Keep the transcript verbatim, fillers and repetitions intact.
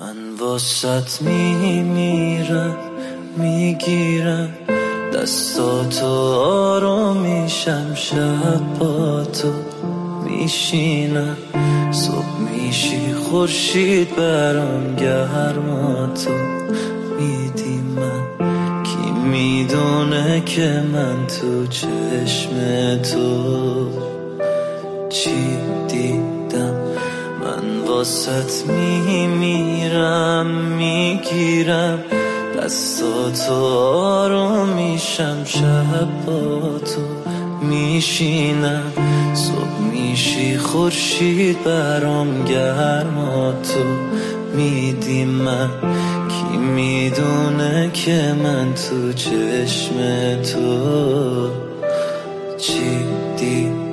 من واسط میمیرم، میگیرم دستاتو، آروم میشم، شب با تو میشینم، صبح میشی خورشید برام گرماتو میدی من. کی میدونه که من تو چشم تو چی دیدم. من واسط میمیرم، میگیرم دستاتو، آروم میشم، شب با تو میشینم، صبح میشی خورشید برام گرماتو میدی من. کی میدونه که من تو چشم تو چی دیدم.